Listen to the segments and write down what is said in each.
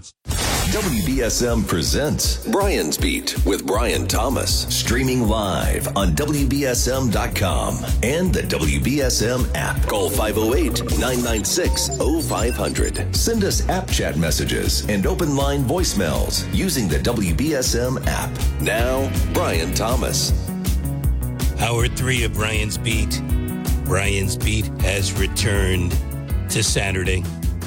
restrictions. WBSM presents Brian's Beat with Brian Thomas. Streaming live on WBSM.com and the WBSM app. Call 508-996-0500. Send us app chat messages and open line voicemails using the WBSM app. Now, Brian Thomas. Hour 3 of Brian's Beat. Brian's Beat has returned to Saturday.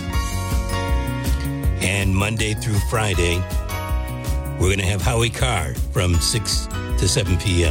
And Monday through Friday, we're going to have Howie Carr from 6 to 7 p.m.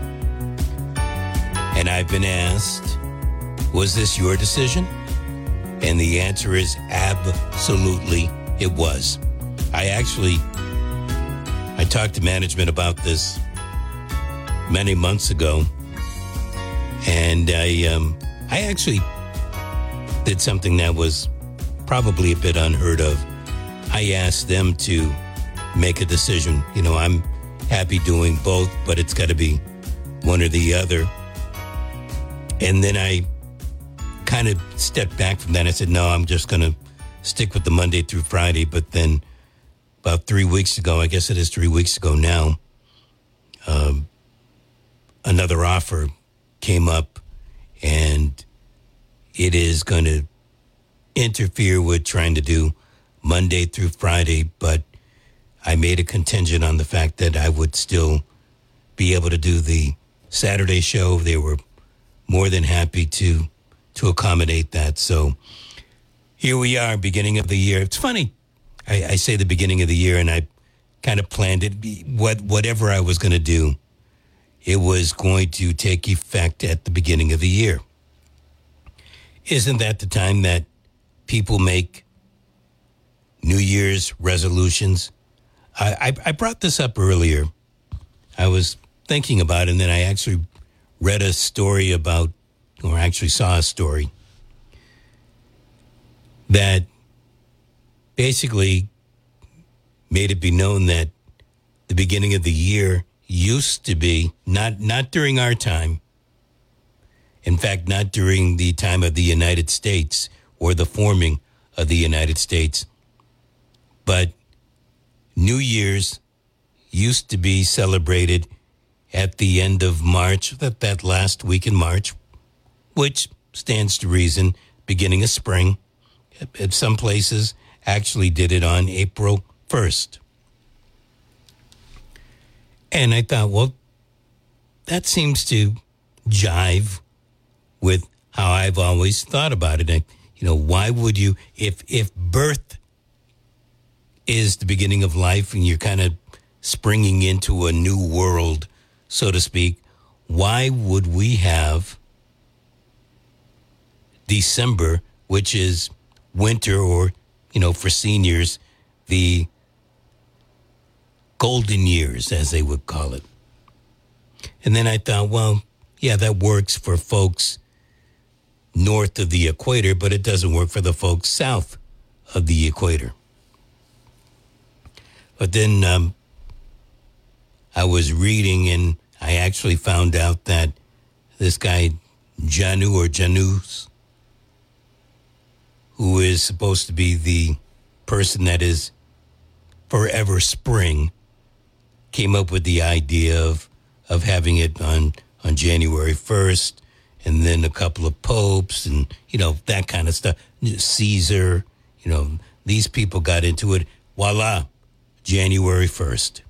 And I've been asked, was this your decision? And the answer is absolutely it was. I talked to management about this many months ago. And I actually did something that was probably a bit unheard of. I asked them to make a decision. You know, I'm happy doing both, but it's got to be one or the other. And then I kind of stepped back from that. I said, no, I'm just going to stick with the Monday through Friday. But then about 3 weeks ago, I guess it is 3 weeks ago now, another offer came up, and it is going to interfere with trying to do Monday through Friday, but I made a contingent on the fact that I would still be able to do the Saturday show. They were more than happy to accommodate that. So here we are, beginning of the year. It's funny. I say the beginning of the year, and I kind of planned it. Whatever I was going to do, it was going to take effect at the beginning of the year. Isn't that the time that people make New Year's resolutions? I brought this up earlier. I was thinking about it, and then I actually read a story about, or actually saw a story that basically made it be known that the beginning of the year used to be, not during our time, in fact, not during the time of the United States or the forming of the United States, but New Year's used to be celebrated at the end of March, that last week in March, which stands to reason, beginning of spring. At some places actually did it on April 1st. And I thought, well, that seems to jive with how I've always thought about it. Why would you, if birth is the beginning of life and you're kind of springing into a new world, so to speak, why would we have December, which is winter, or, for seniors, the golden years, as they would call it? And then I thought, well, yeah, that works for folks north of the equator, but it doesn't work for the folks south of the equator. But then I was reading, and I actually found out that this guy, Janus, who is supposed to be the person that is forever spring, came up with the idea of having it on January 1st, and then a couple of popes and, that kind of stuff. Caesar, these people got into it. Voila, January 1st.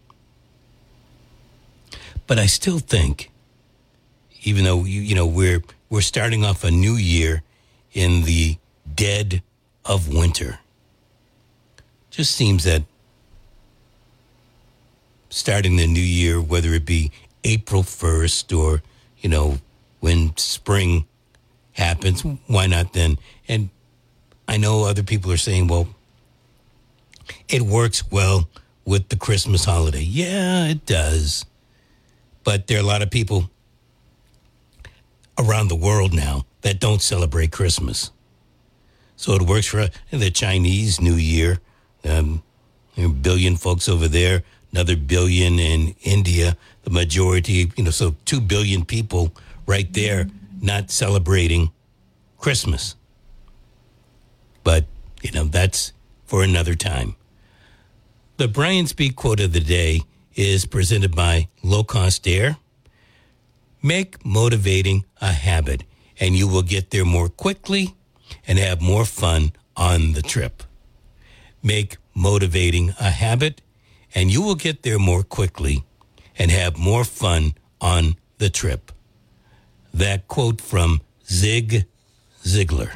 But I still think, even though, we're starting off a new year in the dead of winter, just seems that starting the new year, whether it be April 1st or, when spring happens, why not then? And I know other people are saying, well, it works well with the Christmas holiday. Yeah, it does. But there are a lot of people around the world now that don't celebrate Christmas. So it works for the Chinese New Year. There are a billion folks over there, another billion in India. The majority, so 2 billion people right there not celebrating Christmas. But, that's for another time. The Brian Speak quote of the day is presented by Low Cost Air. Make motivating a habit, and you will get there more quickly and have more fun on the trip. Make motivating a habit, and you will get there more quickly and have more fun on the trip. That quote from Zig Ziglar.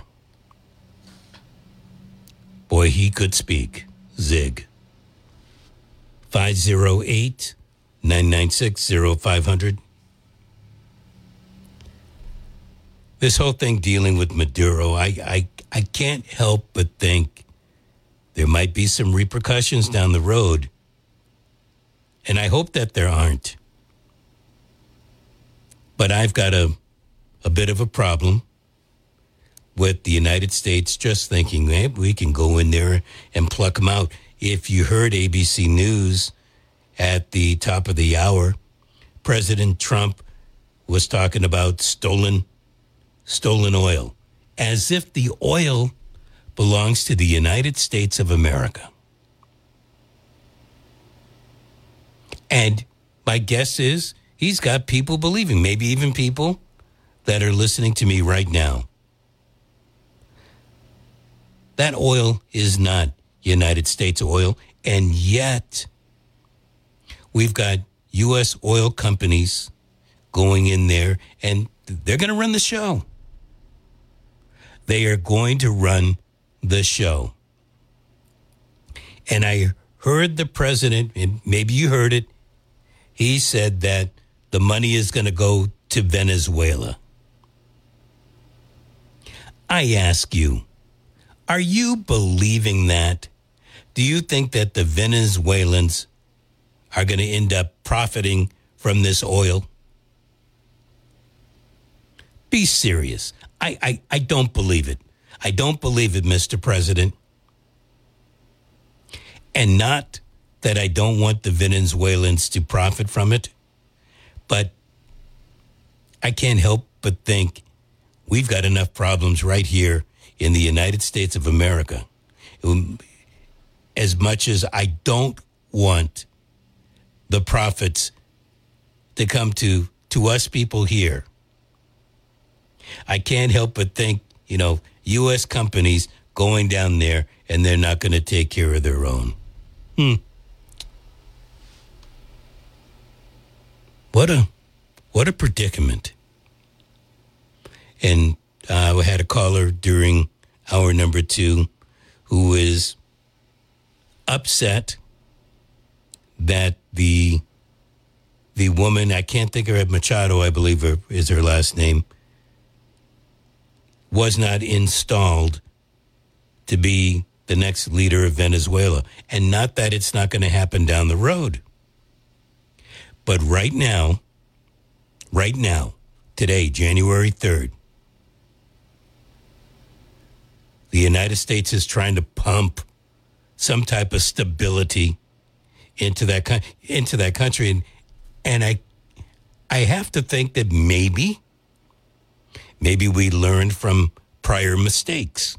Boy, he could speak. Zig. 508-996-0500. This whole thing dealing with Maduro, I can't help but think there might be some repercussions down the road. And I hope that there aren't. But I've got a bit of a problem with the United States just thinking, hey, we can go in there and pluck them out. If you heard ABC News at the top of the hour, President Trump was talking about stolen oil, as if the oil belongs to the United States of America. And my guess is he's got people believing, maybe even people that are listening to me right now. That oil is not United States oil, and yet we've got U.S. oil companies going in there, and they're going to run the show. They are going to run the show. And I heard the president, and maybe you heard it, he said that the money is going to go to Venezuela. I ask you, are you believing that? Do you think that the Venezuelans are going to end up profiting from this oil? Be serious. I don't believe it. I don't believe it, Mr. President. And not that I don't want the Venezuelans to profit from it, but I can't help but think we've got enough problems right here in the United States of America. As much as I don't want the profits to come to us people here, I can't help but think, U.S. companies going down there and they're not going to take care of their own. What a predicament. And we had a caller during hour number 2 who is upset that the woman, I can't think of her, Machado, I believe is her last name, was not installed to be the next leader of Venezuela. And not that it's not going to happen down the road. But right now, today, January 3rd, the United States is trying to pump some type of stability into that country. And I have to think that maybe we learned from prior mistakes.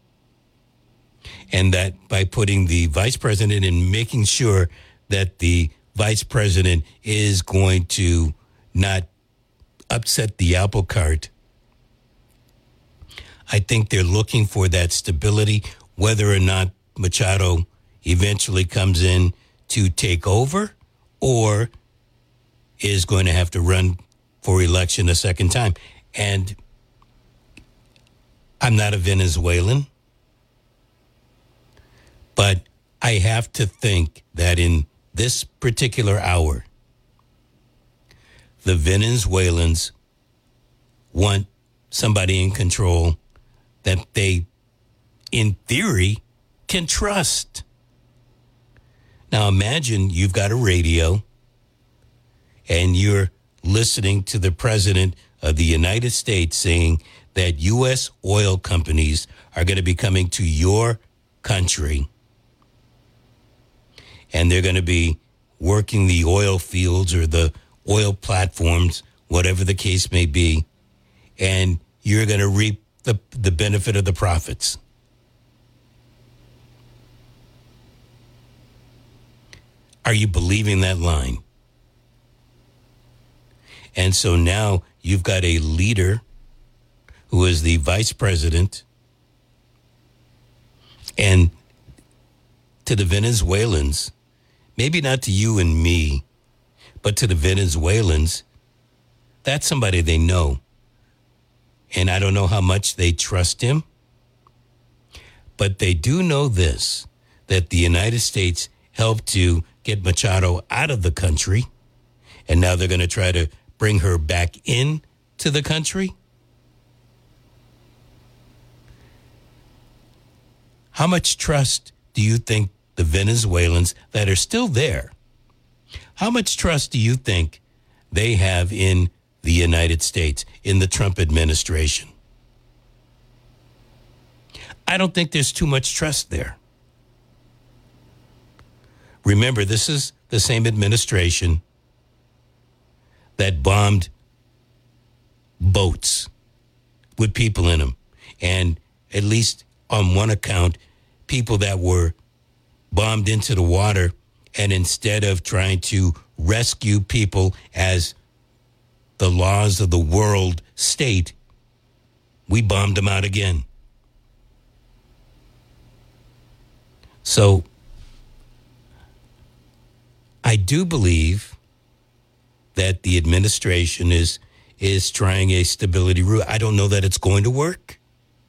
And that by putting the vice president and making sure that the vice president is going to not upset the apple cart, I think they're looking for that stability, whether or not Machado eventually comes in to take over or is going to have to run for election a second time. And I'm not a Venezuelan, but I have to think that in this particular hour, the Venezuelans want somebody in control that they, in theory, can trust. Now imagine you've got a radio and you're listening to the president of the United States saying that U.S. oil companies are going to be coming to your country and they're going to be working the oil fields or the oil platforms, whatever the case may be, and you're going to reap the benefit of the profits. Are you believing that line? And so now you've got a leader who is the vice president, and to the Venezuelans, maybe not to you and me, but to the Venezuelans, that's somebody they know. And I don't know how much they trust him, but they do know this, that the United States helped to get Machado out of the country, and now they're going to try to bring her back in to the country. How much trust do you think the Venezuelans that are still there, how much trust do you think they have in the United States, in the Trump administration? I don't think there's too much trust there. Remember, this is the same administration that bombed boats with people in them. And at least on one account, people that were bombed into the water, and instead of trying to rescue people as the laws of the world state, we bombed them out again. So I do believe that the administration is trying a stability route. I don't know that it's going to work.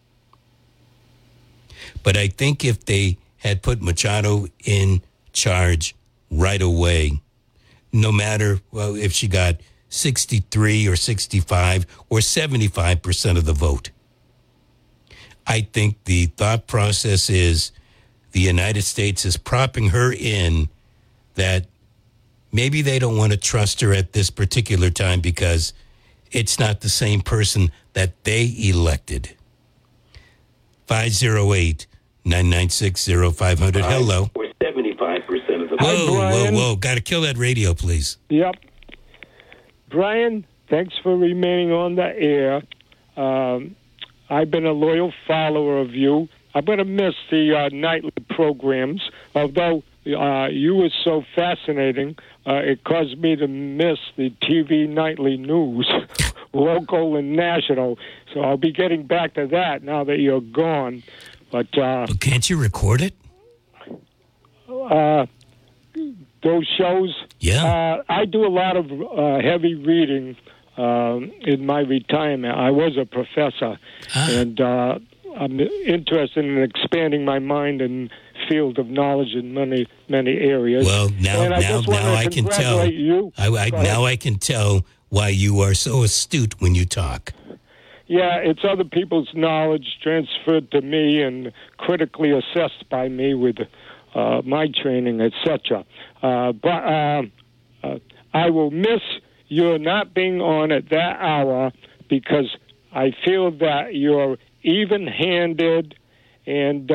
But I think if they had put Machado in charge right away, no matter if she got 63 or 65 or 75% of the vote, I think the thought process is the United States is propping her in, that maybe they don't want to trust her at this particular time because it's not the same person that they elected. 508-996-0500. Hello. Or 75% of the Whoa. Got to kill that radio, please. Yep. Brian, thanks for remaining on the air. I've been a loyal follower of you. I'm going to miss the nightly programs, although you were so fascinating, it caused me to miss the TV nightly news, local and national. So I'll be getting back to that now that you're gone. But can't you record it? Those shows? Yeah. I do a lot of heavy reading in my retirement. I was a professor, and I'm interested in expanding my mind and field of knowledge in many areas. Well, now I can tell. Now I can tell why you are so astute when you talk. Yeah, it's other people's knowledge transferred to me and critically assessed by me with my training, etc. But I will miss your not being on at that hour, because I feel that you're even-handed and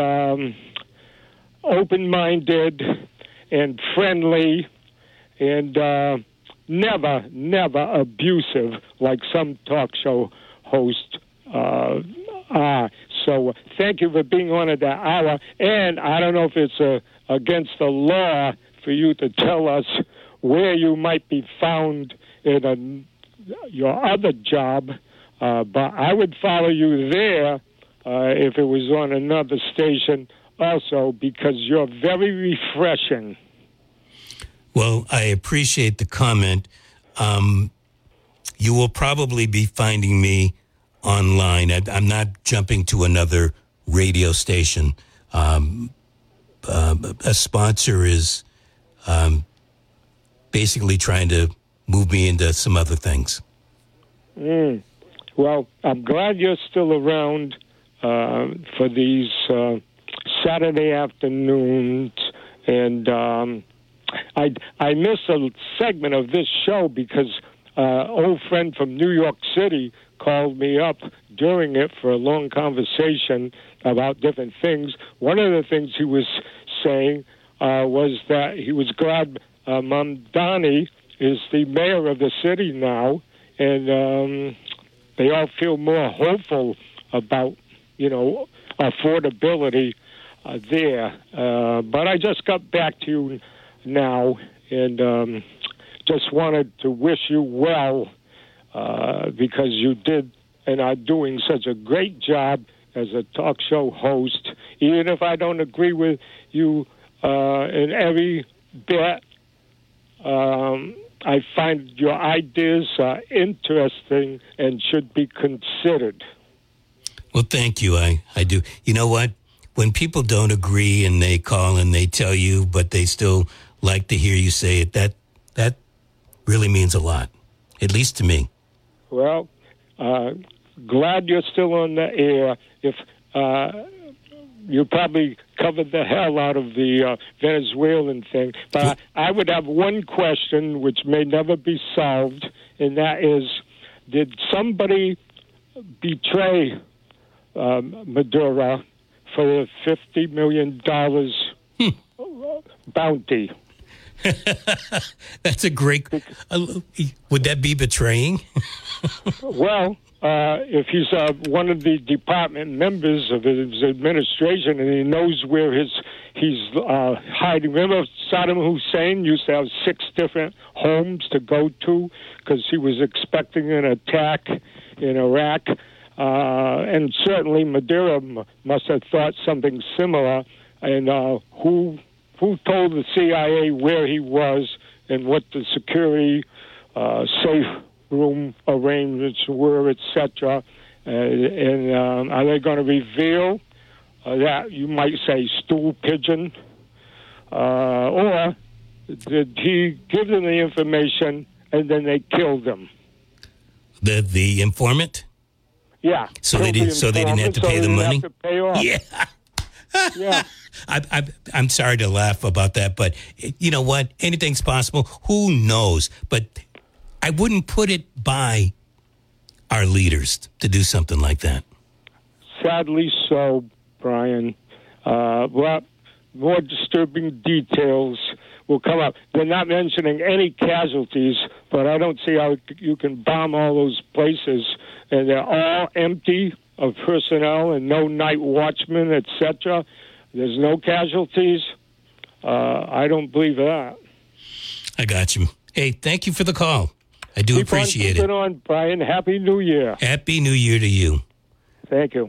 open-minded and friendly and never abusive like some talk show hosts are. So thank you for being on at that hour. And I don't know if it's against the law for you to tell us where you might be found in your other job, but I would follow you there if it was on another station also, because you're very refreshing. Well, I appreciate the comment. You will probably be finding me online. I'm not jumping to another radio station. A sponsor is basically trying to move me into some other things. Well, I'm glad you're still around for these Saturday afternoons, and I miss a segment of this show because an old friend from New York City called me up during it for a long conversation about different things. One of the things he was saying was that he was glad Mamdani is the mayor of the city now, and they all feel more hopeful about, affordability there. But I just got back to you now, and just wanted to wish you well because you did and are doing such a great job as a talk show host. Even if I don't agree with you in every bit, I find your ideas are interesting and should be considered. Well, thank you. I do. You know what? When people don't agree and they call and they tell you, but they still like to hear you say it, that really means a lot, at least to me. Well, glad you're still on the air. If you probably covered the hell out of the Venezuelan thing, but I would have one question which may never be solved, and that is, did somebody betray Maduro for the $50 million bounty? That's a great... would that be betraying? Well, if he's one of the department members of his administration and he knows where he's hiding. Remember Saddam Hussein used to have 6 different homes to go to because he was expecting an attack in Iraq. And certainly Maduro must have thought something similar. And who told the CIA where he was and what the security safe room arrangements were, etc. And are they going to reveal that, you might say, stool pigeon? Or did he give them the information and then they killed him? The informant? Yeah. So they didn't have to pay the money? Have to pay off. Yeah. Yeah. I'm sorry to laugh about that, but you know what? Anything's possible. Who knows? But I wouldn't put it by our leaders to do something like that. Sadly so, Brian. Well, more disturbing details will come up. They're not mentioning any casualties, but I don't see how you can bomb all those places, and they're all empty of personnel and no night watchmen, etc. There's no casualties. I don't believe that. I got you. Hey, thank you for the call. I do appreciate it. Keep on, Brian. Happy New Year. Happy New Year to you. Thank you.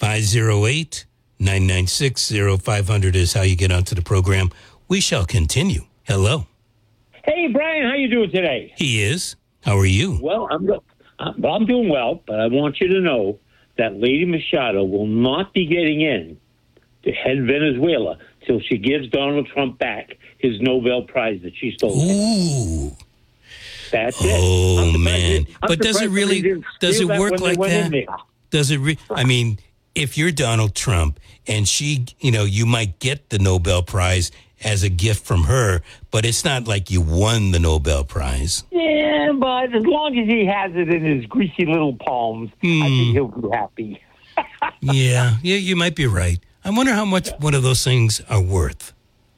508-996-0500 is how you get onto the program. We shall continue. Hello. Hey, Brian, how you doing today? He is. How are you? Well, I'm doing well, but I want you to know that Lady Machado will not be getting in to head Venezuela till she gives Donald Trump back his Nobel Prize that she stole. Ooh. That's it. Oh, man. But does it work like that? Does it I mean, if you're Donald Trump and she, you might get the Nobel Prize as a gift from her, but it's not like you won the Nobel Prize. Yeah, but as long as he has it in his greasy little palms, I think he'll be happy. Yeah, you might be right. I wonder how much one of those things are worth.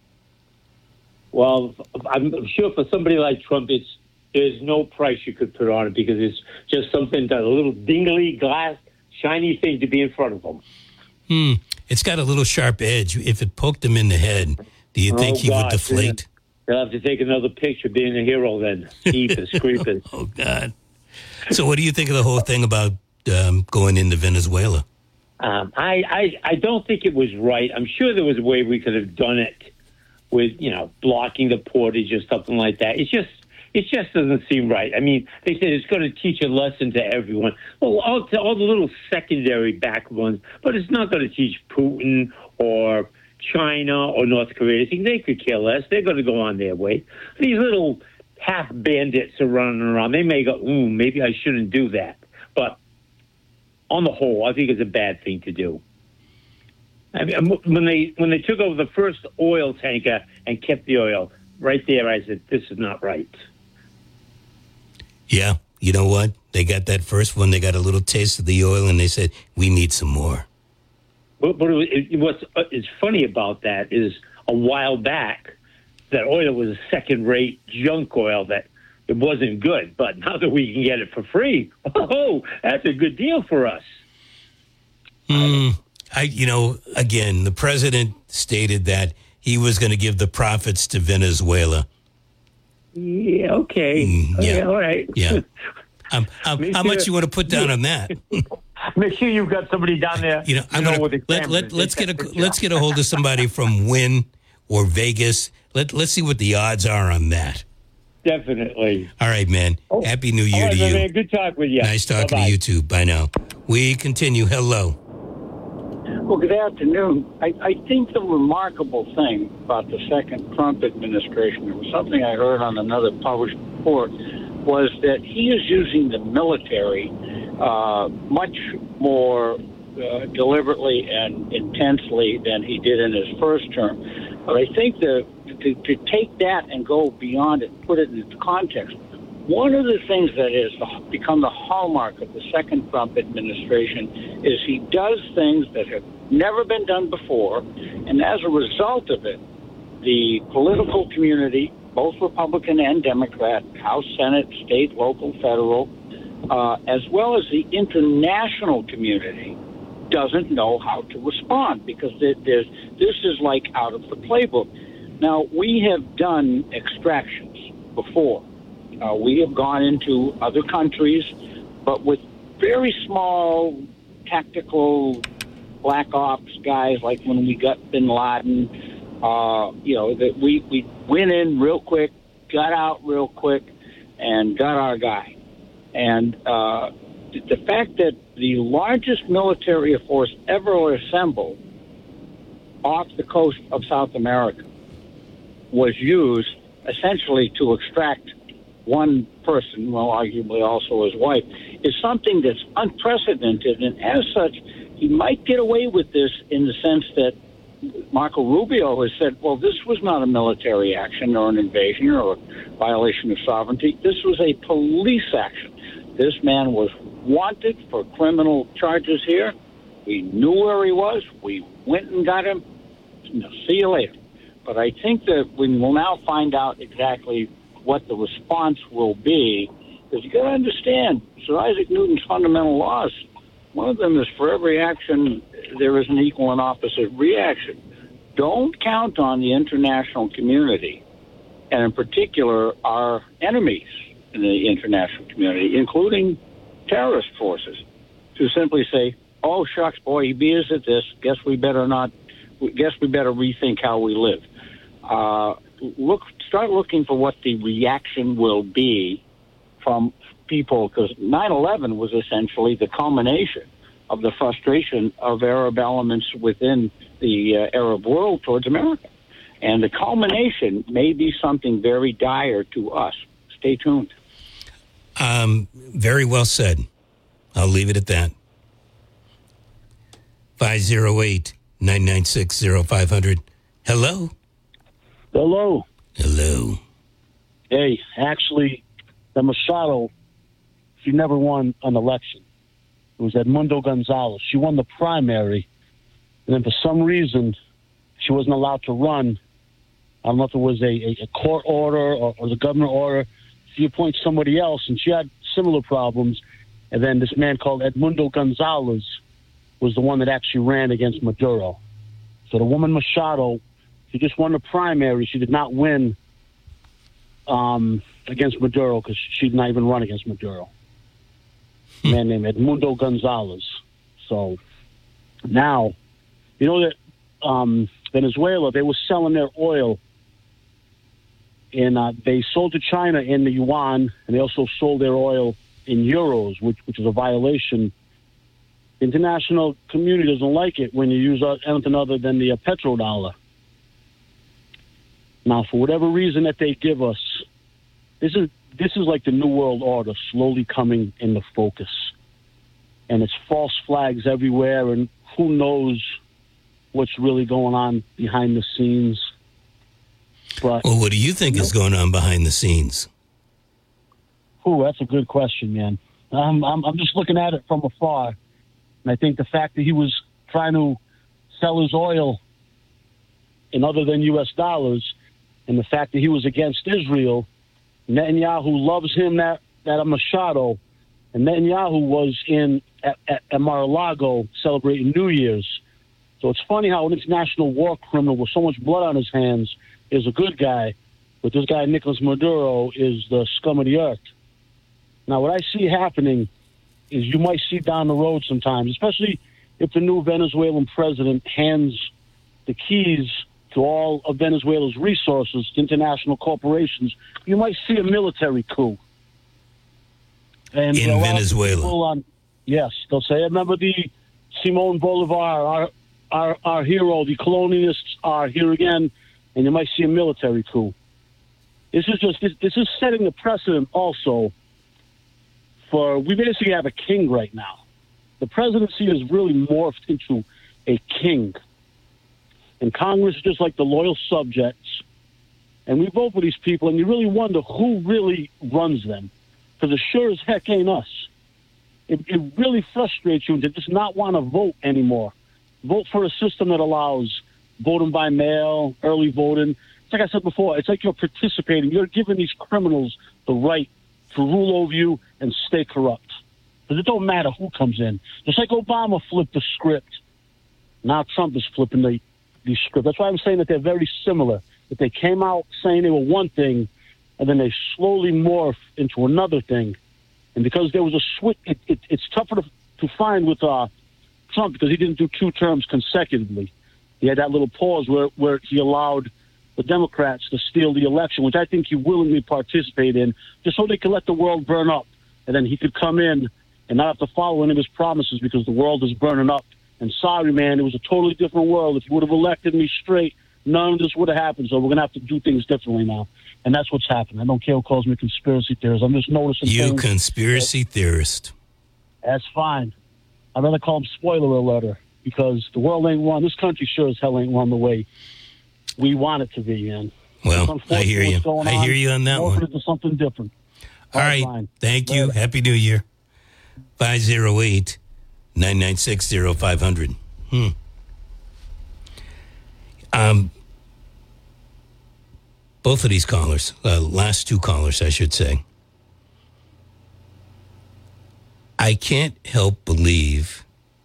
Well, I'm sure for somebody like Trump, there's no price you could put on it because it's just something that a little dingly glass, shiny thing to be in front of him. It's got a little sharp edge. If it poked him in the head, do you think he would deflate? They'll have to take another picture being a hero then. Jeepers creepers. Oh, God. So what do you think of the whole thing about going into Venezuela? I don't think it was right. I'm sure there was a way we could have done it with, blocking the portage or something like that. It just doesn't seem right. I mean, they said it's going to teach a lesson to everyone. Well, all the little secondary back ones, but it's not going to teach Putin or China or North Korea. They could care less. They're going to go on their way. These little half bandits are running around. They may go, maybe I shouldn't do that. But on the whole, I think it's a bad thing to do. I mean, when they took over the first oil tanker and kept the oil, right there, I said, this is not right. Yeah, you know what? They got that first one. They got a little taste of the oil, and they said, we need some more. But what's funny about that is a while back, that oil was a second-rate junk oil that it wasn't good. But now that we can get it for free, that's a good deal for us. Again, the president stated that he was going to give the profits to Venezuela. Yeah, okay. Yeah. All right. Yeah. How much you want to put down on that? Make sure you've got somebody down there. Let's get a hold of somebody from Wynn or Vegas. Let's see what the odds are on that. Definitely. All right, man. Happy New Year to you. Man. Good talk with you. Nice talking Bye-bye. to you too. Bye now. We continue. Hello. Well, good afternoon. I think the remarkable thing about the second Trump administration, it was something I heard on another published report, was that he is using the military much more deliberately and intensely than he did in his first term. But I think to take that and go beyond it, put it in its context, one of the things that has become the hallmark of the second Trump administration is he does things that have never been done before, and as a result of it, the political community, both Republican and Democrat, House, Senate, state, local, federal, as well as the international community, doesn't know how to respond because this is like out of the playbook. Now, we have done extractions before. We have gone into other countries, but with very small tactical black ops guys, like when we got bin Laden, that we went in real quick, got out real quick, and got our guy. And the fact that the largest military force ever assembled off the coast of South America was used essentially to extract one person, well, arguably also his wife, is something that's unprecedented. And as such, he might get away with this in the sense that Marco Rubio has said, well, this was not a military action or an invasion or a violation of sovereignty. This was a police action. This man was wanted for criminal charges here. We knew where he was. We went and got him. See you later. But I think that we will now find out exactly what the response will be, because you got to understand Sir Isaac Newton's fundamental laws. One of them is for every action there is an equal and opposite reaction. Don't count on the international community, and in particular our enemies in the international community, including terrorist forces, to simply say, "Oh shucks, boy, he beers at this. Guess we better rethink how we live." Start looking for what the reaction will be from people, because 9/11 was essentially the culmination of the frustration of Arab elements within the Arab world towards America. And the culmination may be something very dire to us. Stay tuned. Very well said. I'll leave it at that. 508-996-0500. Hello? Hello. Hello. Hey, actually, the Machado, she never won an election. It was Edmundo Gonzalez. She won the primary, and then for some reason, she wasn't allowed to run. I don't know if it was a court order or the governor order. She appoints somebody else, and she had similar problems. And then this man called Edmundo Gonzalez was the one that actually ran against Maduro. So the woman Machado, she just won the primary. She did not win against Maduro because she did not even run against Maduro. A man named Edmundo Gonzalez. So now, you know that Venezuela, they were selling their oil, and they sold to China in the yuan, and they also sold their oil in euros, which is a violation. The international community doesn't like it when you use anything other than the petrodollar. Now, for whatever reason that they give us, this is like the New World Order slowly coming into focus. And it's false flags everywhere, and who knows what's really going on behind the scenes. But, well, what do you think is going on behind the scenes? Oh, that's a good question, man. I'm just looking at it from afar. And I think the fact that he was trying to sell his oil in other than U.S. dollars, and the fact that he was against Israel, Netanyahu loves him, that Machado, and Netanyahu was at Mar-a-Lago celebrating New Year's, So it's funny how an international war criminal with so much blood on his hands is a good guy, but this guy, Nicolas Maduro, is the scum of the earth. Now, what I see happening is you might see down the road sometimes, especially if the new Venezuelan president hands the keys to all of Venezuela's resources to international corporations, you might see a military coup. And in Venezuela. Yes, they'll say, remember the Simon Bolivar, our hero, the colonialists are here again, and you might see a military coup. This is setting the precedent also for, we basically have a king right now. The presidency has really morphed into a king. And Congress is just like the loyal subjects. And we vote for these people, and you really wonder who really runs them. Because it sure as heck ain't us. It really frustrates you to just not want to vote anymore. Vote for a system that allows voting by mail, early voting. It's like I said before, it's like you're participating. You're giving these criminals the right to rule over you and stay corrupt. Because it don't matter who comes in. Just like Obama flipped the script, now Trump is flipping the script. That's why I'm saying that they're very similar. That they came out saying they were one thing, and then they slowly morph into another thing. And because there was a switch, it's tougher to find with Trump because he didn't do 2 terms consecutively. He had that little pause where he allowed the Democrats to steal the election, which I think he willingly participated in, just so they could let the world burn up. And then he could come in and not have to follow any of his promises because the world is burning up. And sorry, man, it was a totally different world. If you would have elected me straight, none of this would have happened. So we're going to have to do things differently now. And that's what's happening. I don't care who calls me a conspiracy theorist. I'm just noticing You things. conspiracy theorist. That's fine. I'd rather call them spoiler alerter because the world ain't run. This country sure as hell ain't run the way we want it to be, man. Well, I hear you. I hear you on that one. Into something different. All right. Fine. Thank you. Happy New Year. 508-996-0500. Both of these callers, last 2 callers, I should say, I can't help believe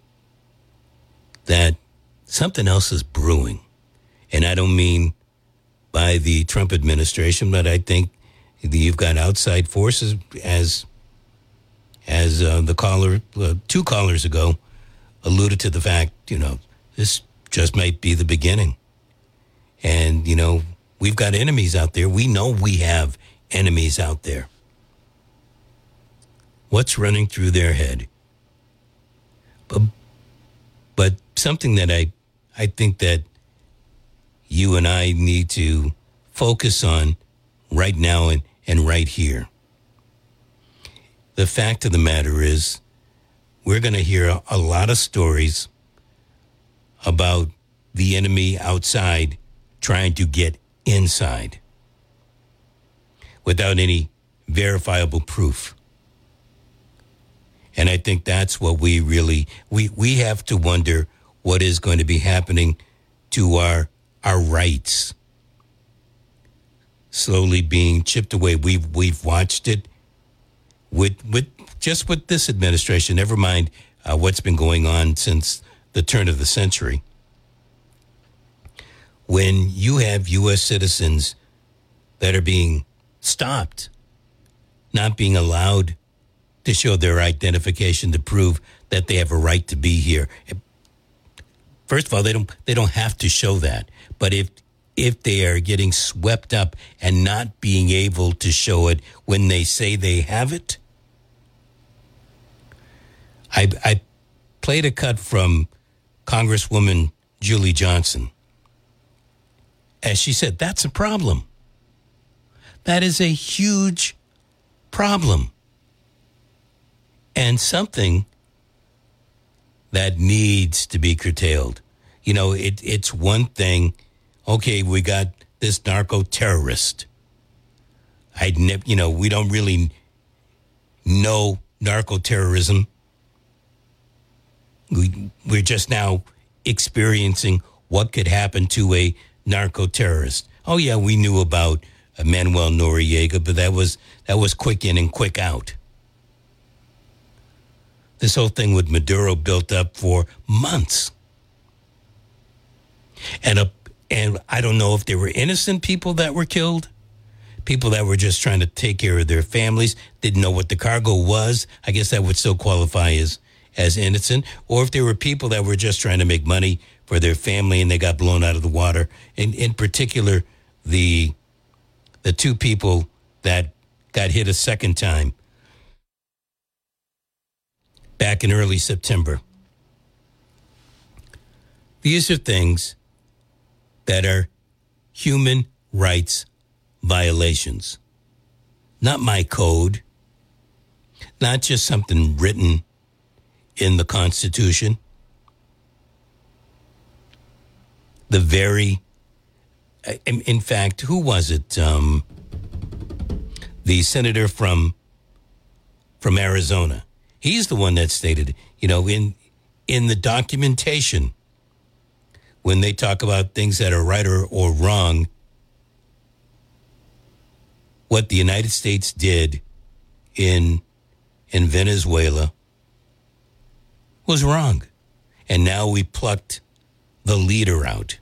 that something else is brewing. And I don't mean by the Trump administration, but I think you've got outside forces as the caller, 2 callers ago, alluded to the fact, this just might be the beginning. And, we've got enemies out there. We know we have enemies out there. What's running through their head? But something that I think that you and I need to focus on right now and right here. The fact of the matter is, we're going to hear a lot of stories about the enemy outside trying to get inside without any verifiable proof. And I think that's what we really, we have to wonder what is going to be happening to our rights slowly being chipped away. We've watched it with this administration, never mind what's been going on since the turn of the century. When you have U.S. citizens that are being stopped, not being allowed to show their identification to prove that they have a right to be here. First of all, they don't have to show that. But if they are getting swept up and not being able to show it when they say they have it, I played a cut from Congresswoman Julie Johnson. As she said, that's a problem. That is a huge problem. And something that needs to be curtailed. It's one thing. Okay, we got this narco terrorist. We don't really know narco terrorism. We're just now experiencing what could happen to a narco terrorist. Oh yeah, we knew about Manuel Noriega, but that was quick in and quick out. This whole thing with Maduro built up for months. And I don't know if they were innocent people that were killed, people that were just trying to take care of their families, didn't know what the cargo was. I guess that would still qualify as innocent. Or if there were people that were just trying to make money for their family and they got blown out of the water. In particular, the two people that got hit a second time back in early September. These are things that are human rights violations. Not my code, not just something written in the Constitution. The very, in fact, who was it? The senator from Arizona. He's the one that stated, in the documentation, when they talk about things that are right or wrong, what the United States did in Venezuela was wrong. And now we plucked the leader out.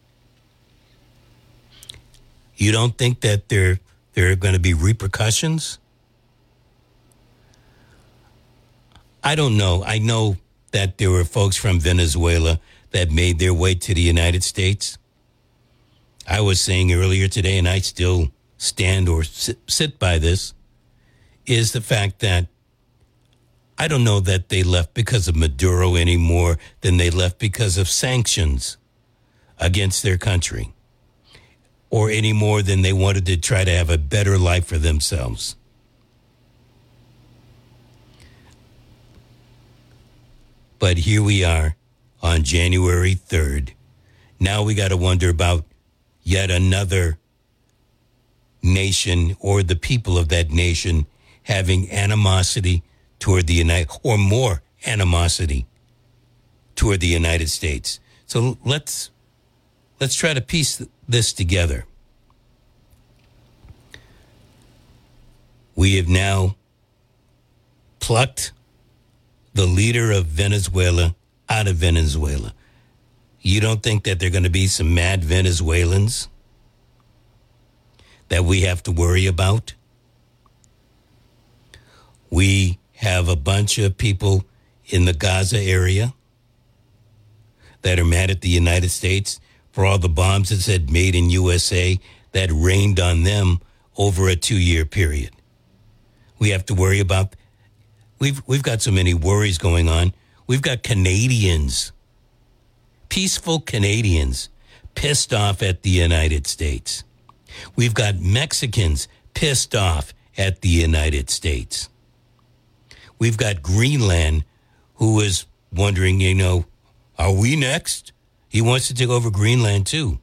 You don't think that there are going to be repercussions? I don't know. I know that there were folks from Venezuela that made their way to the United States. I was saying earlier today, and I still stand or sit by this, is the fact that I don't know that they left because of Maduro any more than they left because of sanctions against their country, or any more than they wanted to try to have a better life for themselves. But here we are on January 3rd. Now we got to wonder about yet another nation or the people of that nation having animosity toward the or more animosity toward the United States. So let's try to piece this together. We have now plucked the leader of Venezuela out of Venezuela. You don't think that there are going to be some mad Venezuelans that we have to worry about? We have a bunch of people in the Gaza area that are mad at the United States for all the bombs that said made in USA that rained on them over a 2-year period. We have to worry about, we've got so many worries going on. We've got Canadians, peaceful Canadians, pissed off at the United States. We've got Mexicans pissed off at the United States. We've got Greenland, who is wondering, are we next? He wants to take over Greenland, too.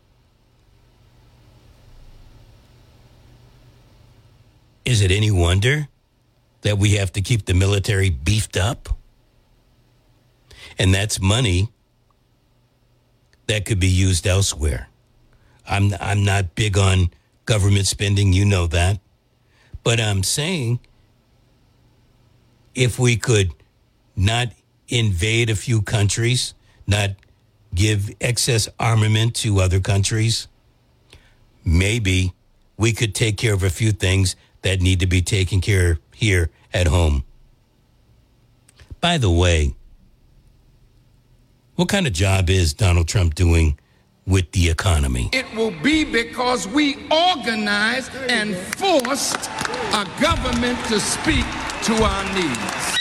Is it any wonder that we have to keep the military beefed up? And that's money that could be used elsewhere. I'm not big on government spending, you know that. But I'm saying if we could not invade a few countries, not give excess armament to other countries, maybe we could take care of a few things that need to be taken care of here at home. By the way, what kind of job is Donald Trump doing with the economy? It will be because we organized and forced a government to speak to our needs.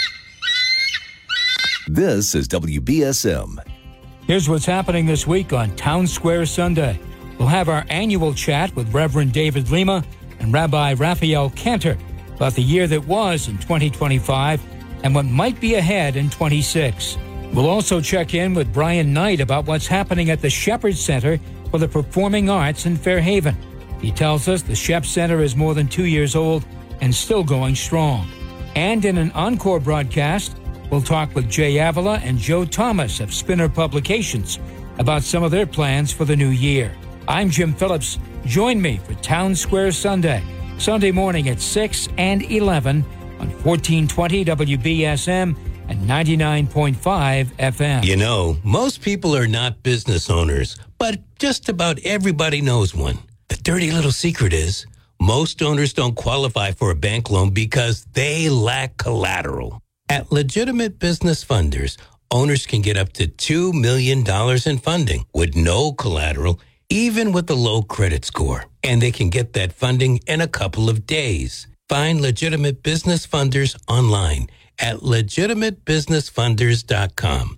This is WBSM. Here's what's happening this week on Town Square Sunday. We'll have our annual chat with Reverend David Lima and Rabbi Raphael Cantor about the year that was in 2025 and what might be ahead in 26. We'll also check in with Brian Knight about what's happening at the Shepherd Center for the Performing Arts in Fairhaven. He tells us the Shep Center is more than 2 years old and still going strong. And in an encore broadcast, we'll talk with Jay Avila and Joe Thomas of Spinner Publications about some of their plans for the new year. I'm Jim Phillips. Join me for Town Square Sunday, Sunday morning at 6 and 11 on 1420 WBSM and 99.5 FM. You know, most people are not business owners, but just about everybody knows one. The dirty little secret is most owners don't qualify for a bank loan because they lack collateral. At Legitimate Business Funders, owners can get up to $2 million in funding with no collateral, even with a low credit score. And they can get that funding in a couple of days. Find Legitimate Business Funders online at legitimatebusinessfunders.com.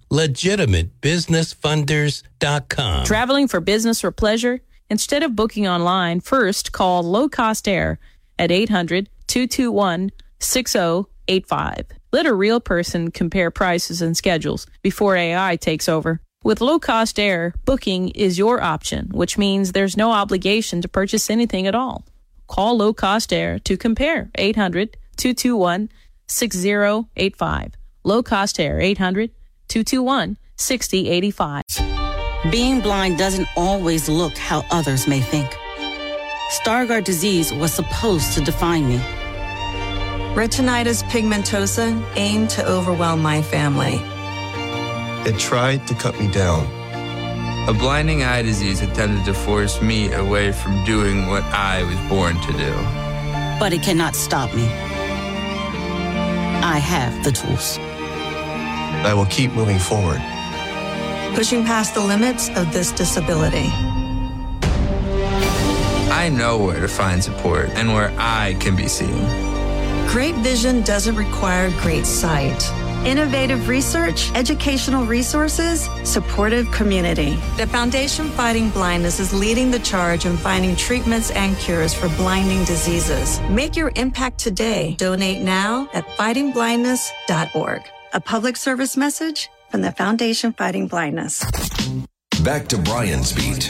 Legitimatebusinessfunders.com. Traveling for business or pleasure? Instead of booking online, first call Low Cost Air at 800-221-6085. Let a real person compare prices and schedules before AI takes over. With Low Cost Air, booking is your option, which means there's no obligation to purchase anything at all. Call Low Cost Air to compare. 800-221-6085. Low Cost Air, 800-221-6085. Being blind doesn't always look how others may think. Stargardt disease was supposed to define me. Retinitis pigmentosa aimed to overwhelm my family. It tried to cut me down. A blinding eye disease attempted to force me away from doing what I was born to do. But it cannot stop me. I have the tools. I will keep moving forward. Pushing past the limits of this disability. I know where to find support and where I can be seen. Great vision doesn't require great sight. Innovative research, educational resources, supportive community. The Foundation Fighting Blindness is leading the charge in finding treatments and cures for blinding diseases. Make your impact today. Donate now at fightingblindness.org. A public service message from the Foundation Fighting Blindness. Back to Brian's Beat.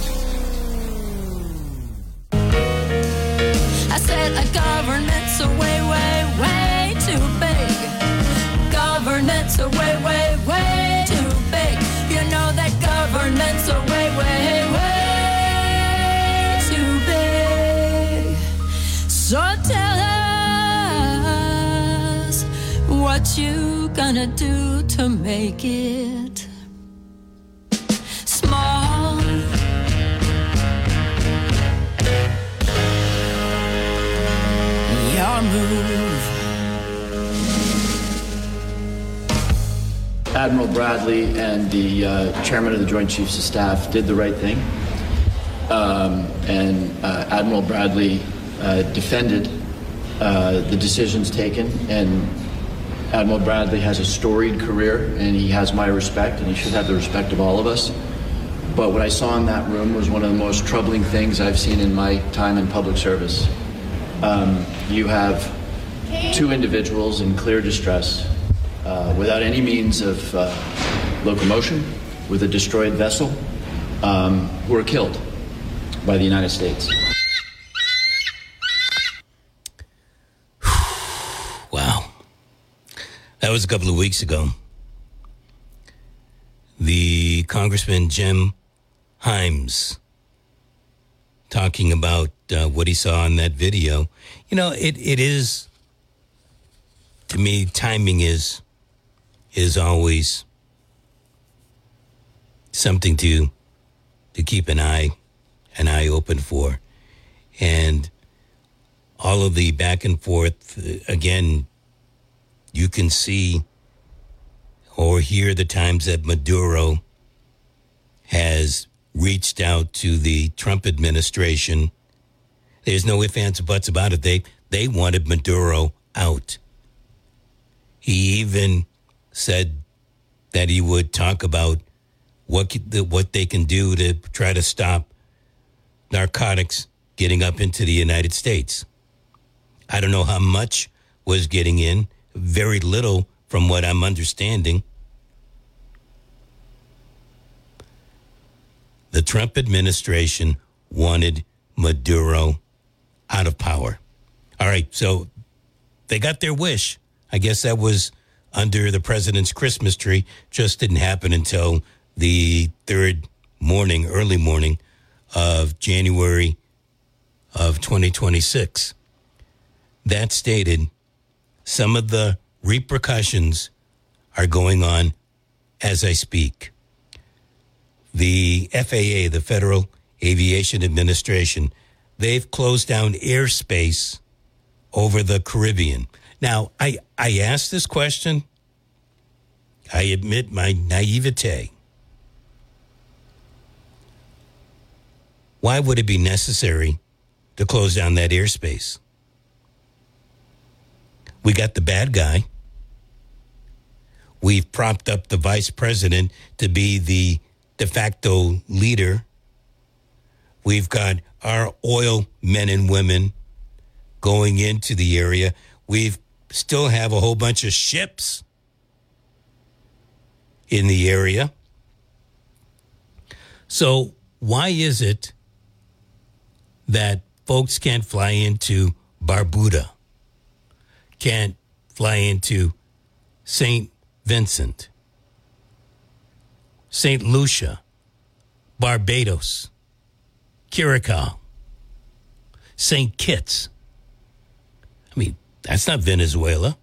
I said a government's a way, way, way too big. Government's a way, way, way too big. You know that government's a way, way, way too big. So tell us what you gonna do to make it small. Your move. Admiral Bradley and the chairman of the Joint Chiefs of Staff did the right thing. Admiral Bradley defended the decisions taken, and Admiral Bradley has a storied career, and he has my respect, and he should have the respect of all of us. But what I saw in that room was one of the most troubling things I've seen in my time in public service. You have two individuals in clear distress, without any means of locomotion, with a destroyed vessel, who were killed by the United States. Wow. That was a couple of weeks ago. The Congressman Jim Himes talking about what he saw in that video. You know, it is, to me, timing is always something to keep an eye open for. And all of the back and forth, again, you can see or hear the times that Maduro has reached out to the Trump administration. There's no ifs, ands, or buts about it. They wanted Maduro out. He even said that he would talk about what they can do to try to stop narcotics getting up into the United States. I don't know how much was getting in. Very little from what I'm understanding. The Trump administration wanted Maduro out of power. All right, so they got their wish. I guess that was under the president's Christmas tree. Just didn't happen until the early morning of January of 2026. That stated, some of the repercussions are going on as I speak. The FAA, the Federal Aviation Administration, they've closed down airspace over the Caribbean. Now, I asked this question. I admit my naivete. Why would it be necessary to close down that airspace? We got the bad guy. We've propped up the vice president to be the de facto leader. We've got our oil men and women going into the area. We still have a whole bunch of ships in the area. So why is it that folks can't fly into Barbuda, can't fly into St. Vincent, St. Lucia, Barbados, Curacao, St. Kitts? I mean, that's not Venezuela.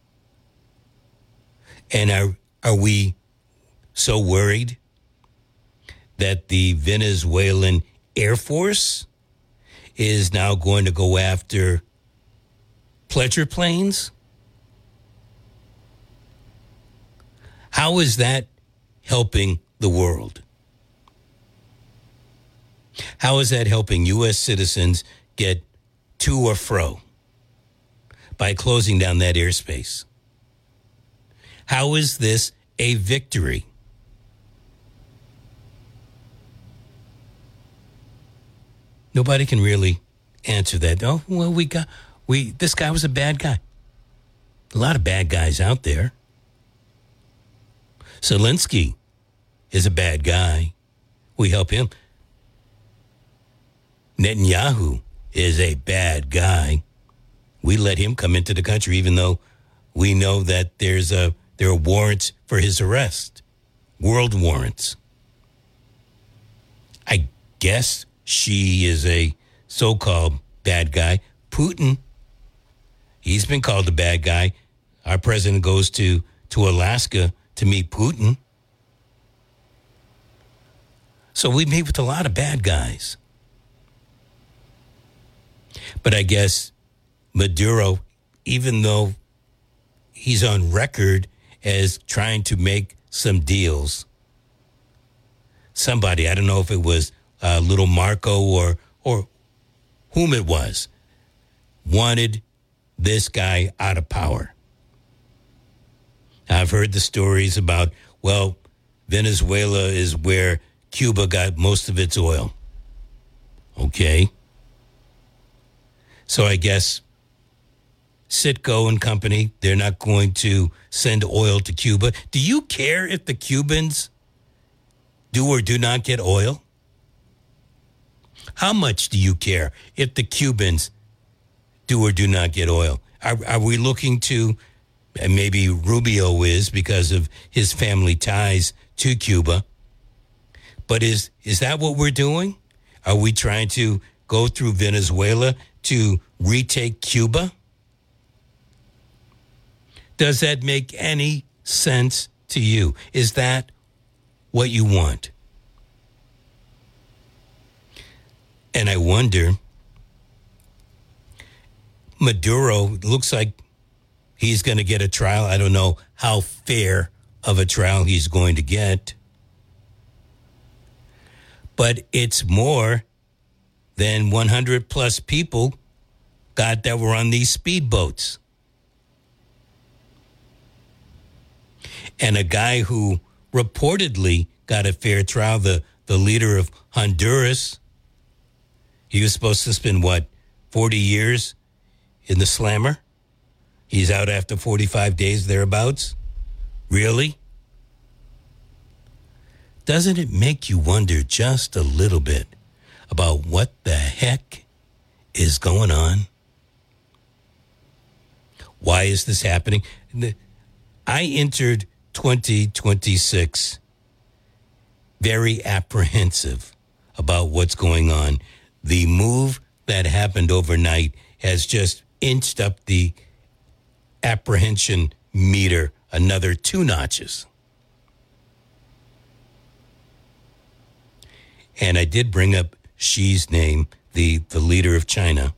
And are we so worried that the Venezuelan Air Force is now going to go after pleasure planes? How is that helping the world? How is that helping U.S. citizens get to or fro by closing down that airspace? How is this a victory? Nobody can really answer that. Oh, well, this guy was a bad guy. A lot of bad guys out there. Zelensky is a bad guy. We help him. Netanyahu is a bad guy. We let him come into the country, even though we know that there are warrants for his arrest, world warrants. I guess she is a so-called bad guy. Putin, he's been called a bad guy. Our president goes to Alaska to meet Putin. So we meet with a lot of bad guys. But I guess Maduro, even though he's on record as trying to make some deals, somebody, I don't know if it was little Marco or whom it was, wanted this guy out of power. I've heard the stories about, well, Venezuela is where Cuba got most of its oil. Okay. So I guess Citgo and company, they're not going to send oil to Cuba. Do you care if the Cubans do or do not get oil? How much do you care if the Cubans do or do not get oil? Are we looking to, and maybe Rubio is because of his family ties to Cuba, but is that what we're doing? Are we trying to go through Venezuela to retake Cuba? Does that make any sense to you? Is that what you want? And I wonder, Maduro looks like he's going to get a trial. I don't know how fair of a trial he's going to get. But it's more than 100 plus people that were on these speedboats. And a guy who reportedly got a fair trial, the leader of Honduras, he was supposed to spend, 40 years in the slammer? He's out after 45 days, thereabouts? Really? Doesn't it make you wonder just a little bit about what the heck is going on? Why is this happening? I entered 2026 very apprehensive about what's going on. The move that happened overnight has just inched up the apprehension meter another 2 notches. And I did bring up Xi's name, the leader of China.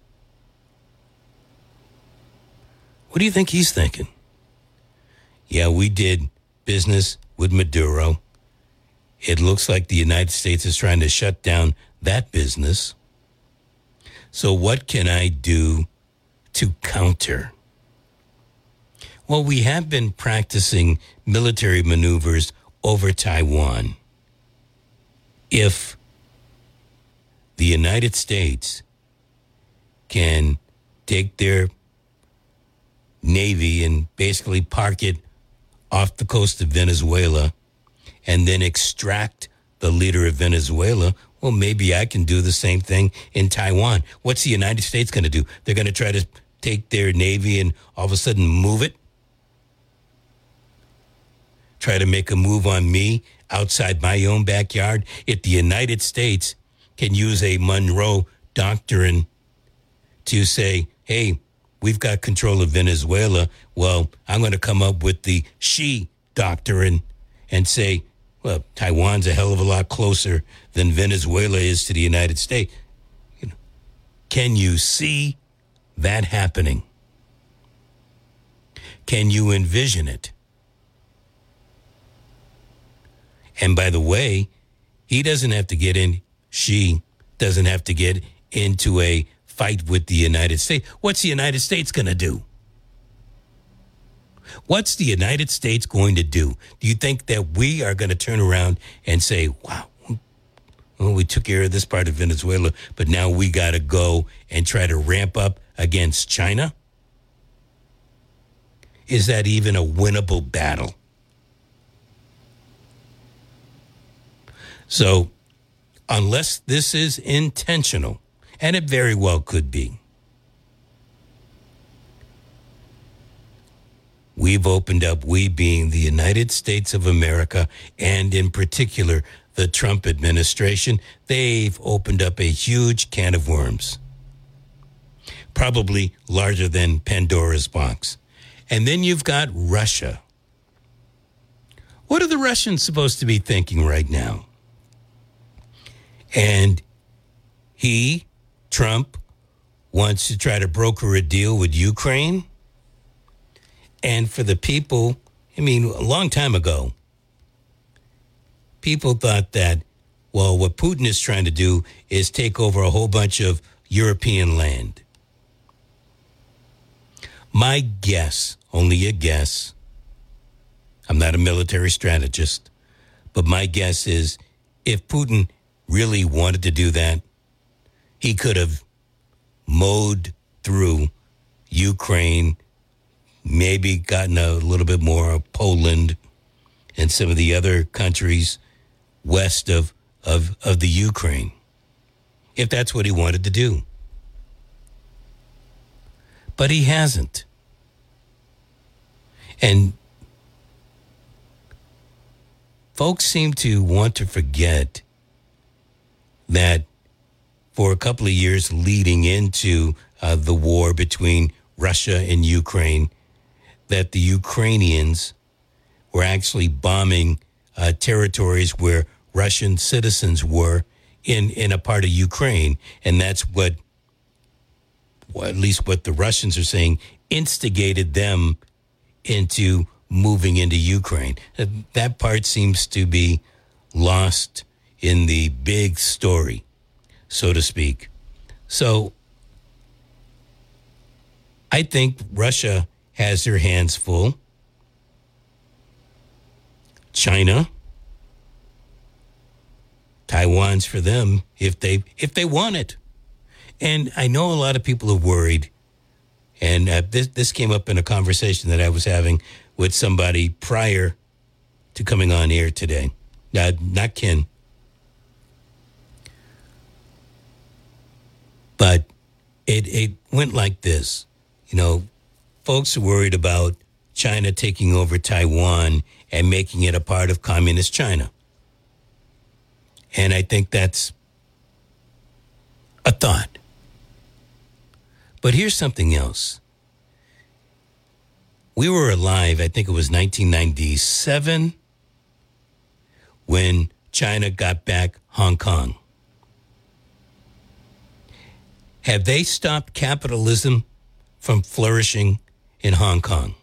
What do you think he's thinking? Yeah, we did business with Maduro. It looks like the United States is trying to shut down that business. So what can I do to counter? Well, we have been practicing military maneuvers over Taiwan. If the United States can take their Navy and basically park it off the coast of Venezuela and then extract the leader of Venezuela, well, maybe I can do the same thing in Taiwan. What's the United States going to do? They're going to try to take their Navy and all of a sudden move it? Try to make a move on me outside my own backyard? If the United States can use a Monroe Doctrine to say, hey, we've got control of Venezuela, well, I'm going to come up with the Xi Doctrine and say, well, Taiwan's a hell of a lot closer than Venezuela is to the United States. Can you see that happening? Can you envision it? And by the way, he doesn't have to get in, Xi doesn't have to get into a fight with the United States. What's the United States going to do? What's the United States going to do? Do you think that we are going to turn around and say, wow, well, we took care of this part of Venezuela, but now we got to go and try to ramp up against China? Is that even a winnable battle? So, unless this is intentional, and it very well could be, we've opened up, we being the United States of America, and in particular, the Trump administration, they've opened up a huge can of worms, probably larger than Pandora's box. And then you've got Russia. What are the Russians supposed to be thinking right now? And Trump, wants to try to broker a deal with Ukraine. And for the people, I mean, a long time ago, people thought that, well, what Putin is trying to do is take over a whole bunch of European land. My guess, only a guess, I'm not a military strategist, but my guess is if Putin really wanted to do that, he could have mowed through Ukraine, maybe gotten a little bit more of Poland and some of the other countries west of the Ukraine, if that's what he wanted to do. But he hasn't. And folks seem to want to forget that for a couple of years leading into the war between Russia and Ukraine, that the Ukrainians were actually bombing territories where Russian citizens were in a part of Ukraine. And that's what, well, at least what the Russians are saying, instigated them into moving into Ukraine. That part seems to be lost in the big story, so to speak. So I think Russia has their hands full. China, Taiwan's for them if they want it. And I know a lot of people are worried. And this came up in a conversation that I was having with somebody prior to coming on air today. Not Ken. But it went like this. You know, folks are worried about China taking over Taiwan and making it a part of communist China. And I think that's a thought. But here's something else. We were alive, I think it was 1997, when China got back Hong Kong. Have they stopped capitalism from flourishing in Hong Kong?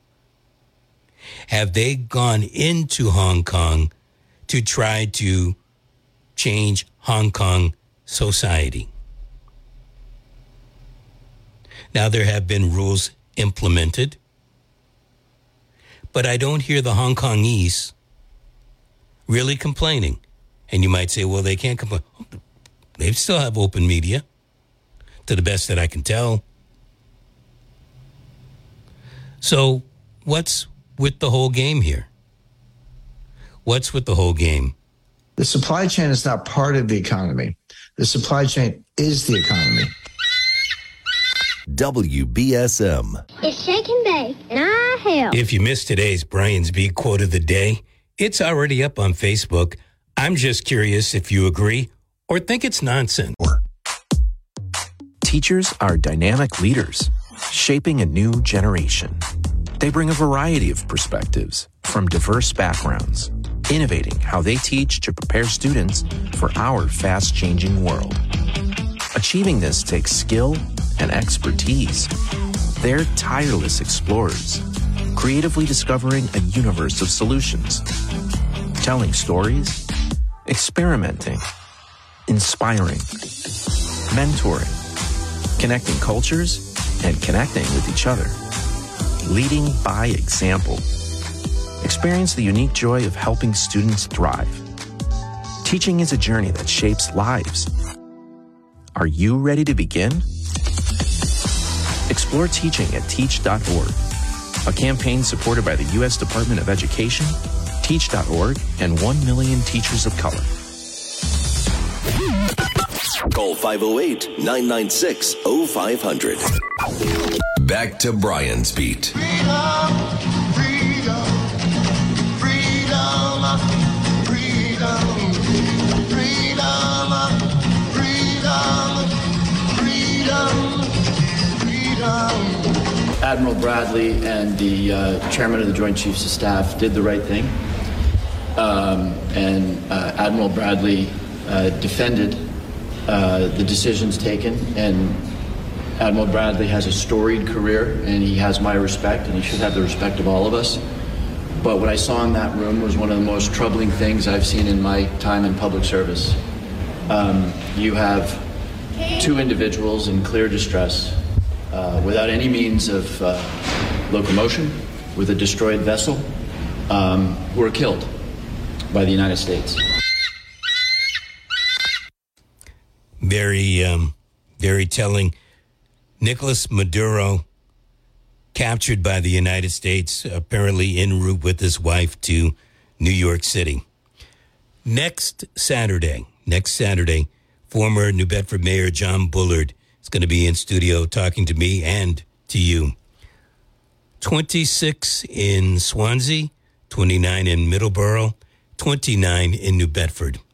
Have they gone into Hong Kong to try to change Hong Kong society? Now, there have been rules implemented, but I don't hear the Hong Kongese really complaining. And you might say, well, they can't complain. They still have open media, to the best that I can tell. So what's with the whole game here? What's with the whole game? The supply chain is not part of the economy. The supply chain is the economy. WBSM. It's Shake and Bake, and I help. If you missed today's Brian's Beat quote of the day, it's already up on Facebook. I'm just curious if you agree or think it's nonsense. Teachers are dynamic leaders, shaping a new generation. They bring a variety of perspectives from diverse backgrounds, innovating how they teach to prepare students for our fast-changing world. Achieving this takes skill and expertise. They're tireless explorers, creatively discovering a universe of solutions, telling stories, experimenting, inspiring, mentoring, connecting cultures, and connecting with each other. Leading by example. Experience the unique joy of helping students thrive. Teaching is a journey that shapes lives. Are you ready to begin? Explore teaching at teach.org, a campaign supported by the U.S. Department of Education, Teach.org, and 1 million teachers of color. Call 508-996-0500. Back to Brian's Beat. Admiral Bradley and the chairman of the Joint Chiefs of Staff did the right thing. Admiral Bradley defended the decisions taken, and Admiral Bradley has a storied career, and he has my respect, and he should have the respect of all of us. But what I saw in that room was one of the most troubling things I've seen in my time in public service. You have two individuals in clear distress, without any means of locomotion, with a destroyed vessel, who were killed by the United States. Very telling. Nicolas Maduro, captured by the United States, apparently en route with his wife to New York City. Next Saturday, former New Bedford Mayor John Bullard is going to be in studio talking to me and to you. 26 in Swansea, 29 in Middleborough, 29 in New Bedford.